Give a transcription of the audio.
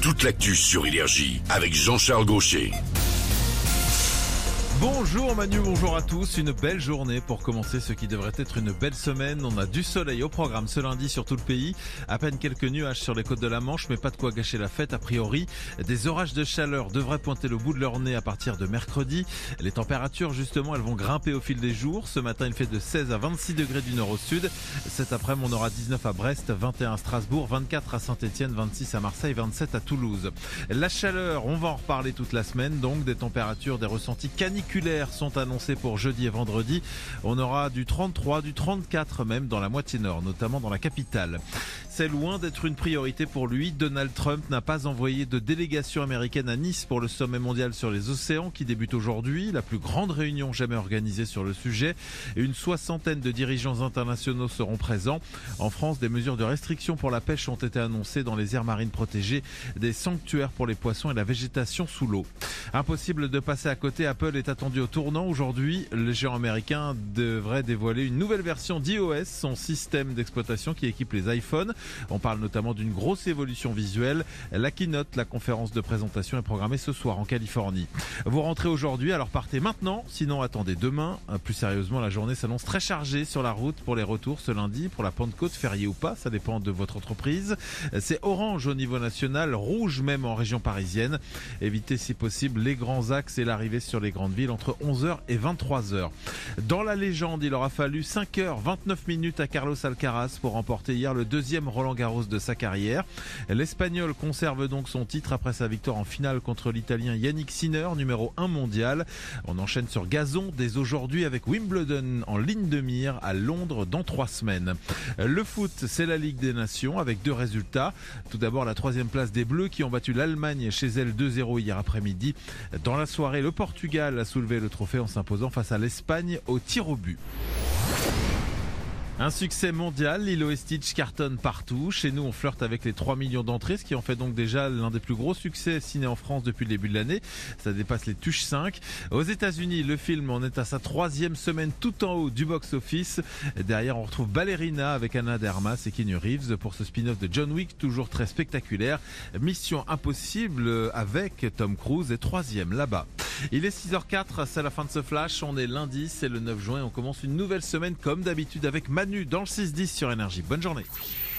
toute l'actu sur Énergie avec Jean-Charles Gaucher. Bonjour Manu, bonjour à tous. Une belle journée pour commencer ce qui devrait être une belle semaine. On a du soleil au programme ce lundi sur tout le pays. À peine quelques nuages sur les côtes de la Manche, mais pas de quoi gâcher la fête a priori. Des orages de chaleur devraient pointer le bout de leur nez à partir de mercredi. Les températures justement, elles vont grimper au fil des jours. Ce matin, il fait de 16 à 26 degrés du nord au sud. Cet après-midi, on aura 19 à Brest, 21 à Strasbourg, 24 à Saint-Etienne, 26 à Marseille, 27 à Toulouse. La chaleur, on va en reparler toute la semaine. Donc des températures, des ressentis caniculaires sont annoncés pour jeudi et vendredi. On aura du 33, du 34 même dans la moitié nord, notamment dans la capitale. C'est loin d'être une priorité pour lui. Donald Trump n'a pas envoyé de délégation américaine à Nice pour le sommet mondial sur les océans qui débute aujourd'hui. La plus grande réunion jamais organisée sur le sujet. Une soixantaine de dirigeants internationaux seront présents. En France, des mesures de restriction pour la pêche ont été annoncées dans les aires marines protégées, des sanctuaires pour les poissons et la végétation sous l'eau. Impossible de passer à côté, Apple est attendu au tournant aujourd'hui. Le géant américain devrait dévoiler une nouvelle version d'iOS, son système d'exploitation qui équipe les iPhones. On parle notamment d'une grosse évolution visuelle. La keynote, la conférence de présentation est programmée ce soir en Californie. Vous rentrez aujourd'hui, alors partez maintenant, sinon attendez demain. Plus sérieusement, la journée s'annonce très chargée sur la route pour les retours ce lundi, pour la Pentecôte, férié ou pas, ça dépend de votre entreprise. C'est orange au niveau national, rouge même en région parisienne. Évitez si possible les grands axes et l'arrivée sur les grandes villes entre 11h et 23h. Dans la légende, il aura fallu 5h29 à Carlos Alcaraz pour remporter hier le deuxième Roland-Garros de sa carrière. L'Espagnol conserve donc son titre après sa victoire en finale contre l'Italien Yannick Sinner, numéro 1 mondial. On enchaîne sur gazon dès aujourd'hui avec Wimbledon en ligne de mire à Londres dans 3 semaines. Le foot, c'est la Ligue des Nations avec 2 résultats. Tout d'abord la 3e place des Bleus qui ont battu l'Allemagne chez elle 2-0 hier après-midi. Dans la soirée, le Portugal a soulevé le trophée en s'imposant face à l'Espagne au tir au but. Un succès mondial, Lilo et Stitch cartonne partout. Chez nous, on flirte avec les 3 millions d'entrées, ce qui en fait donc déjà l'un des plus gros succès ciné en France depuis le début de l'année. Ça dépasse les Tuches 5. Aux États-Unis, le film en est à sa 3e semaine tout en haut du box-office. Derrière, on retrouve Ballerina avec Anna de Armas et Keanu Reeves pour ce spin-off de John Wick, toujours très spectaculaire. Mission Impossible avec Tom Cruise est 3e là-bas. Il est 6h04, c'est la fin de ce flash. On est lundi, c'est le 9 juin. On commence une nouvelle semaine comme d'habitude avec Manu dans le 6-10 sur Énergie. Bonne journée.